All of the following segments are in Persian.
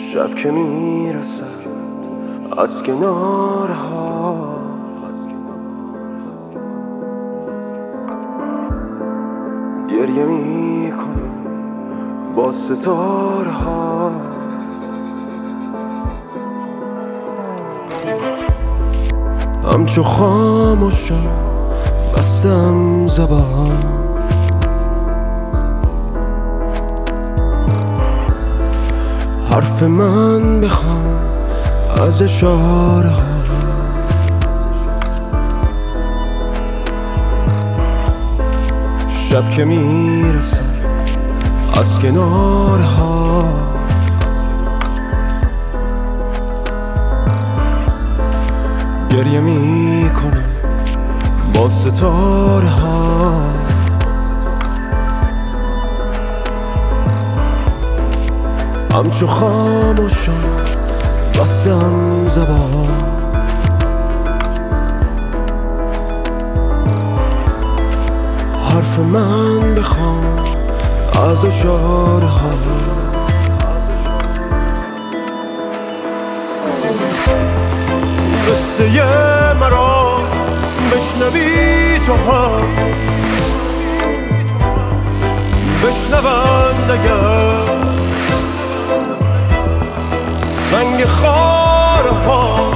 شب که میرسد از کنارها، گریه میکنم با ستاره ها. همچو خاموشم بستم زبان، حرف من بخوام از اشاره ها. شب که میرسد از کناره ها، گریه میکنم با ستاره ها. همچو خاموشم بستم زبان، حرف من بخوام از اشاره ها. قصه مرا بشنوی تو هم، بشنوند اگر سنگ خاره ها.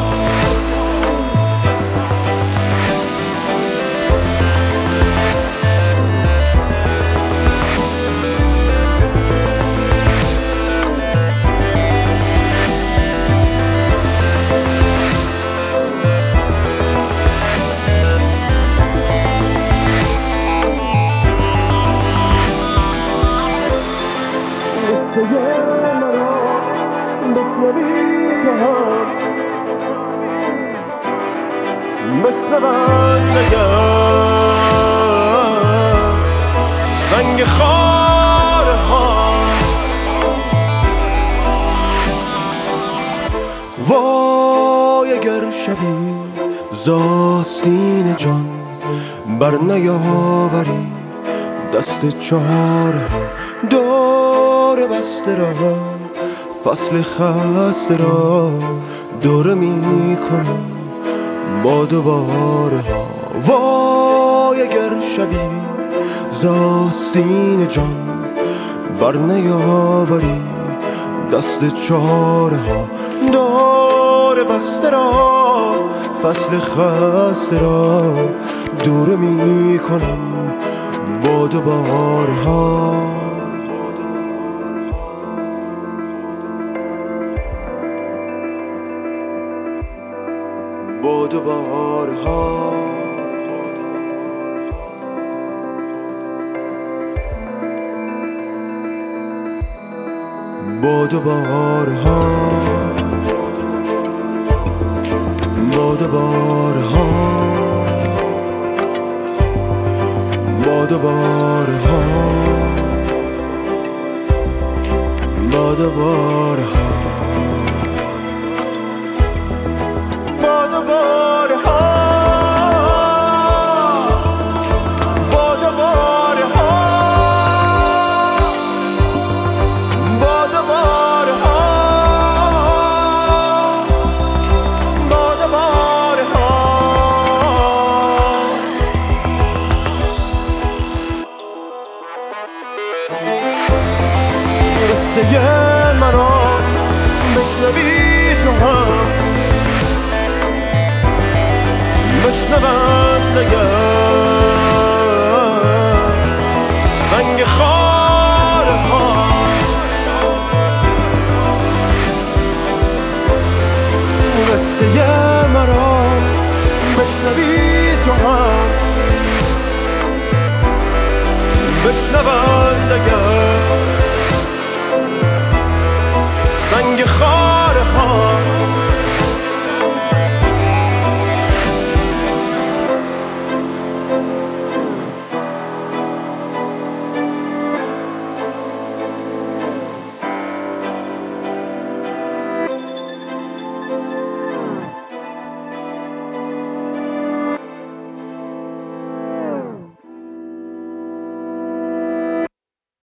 مرا بشنوی تو هم، بشنوند اگر سنگ خاره ها. وای اگر شبی ز آستین جان بر نیاوری دست چاره ها. دور بسته را فصل خسته را دوره می کنم با دوباره ها. وای اگر شبی ز آستین جان بر نیاوری دست چاره ها. دور بسته را فصل خسته را دوره می کنم با دوباره ها. با دوباره ها. با دوباره ها. با دوباره ها. با دوباره ها. با دوباره ها.